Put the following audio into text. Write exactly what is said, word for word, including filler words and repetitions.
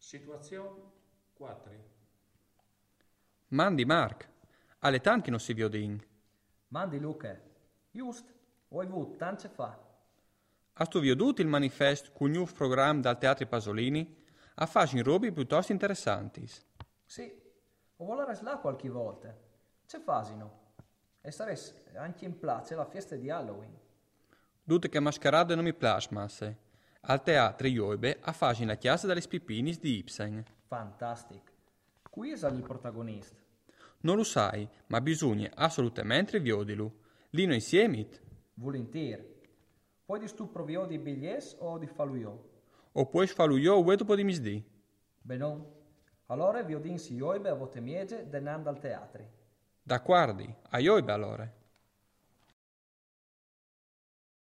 Situazione quattro. Mandi Mark, alle tanti non si viodin. Mandi Luca, just, ho avuto tante fa. Hast tu veduto il manifesto con il nuovo programma dal Teatro Pasolini? A fare robe piuttosto interessanti. Sì, o volere là qualche volta. Ce fasino. E saresti anche in place la festa di Halloween. Dute che mascherade non mi plasmasse. Al teatro Ioibe a fare la chiesa delle Spipinis di Ibsen. Fantastic. Qui è il protagonista. Non lo sai, ma bisogna assolutamente viodilu. Lino insieme? Volentieri. Poi di stu provio di biglies o di faluio? O puoi farlo io o dopo di misdì? Benon. Allora vi odinsi ioibe a vote miege denando al teatri. Da guardi, a Ioibe allora.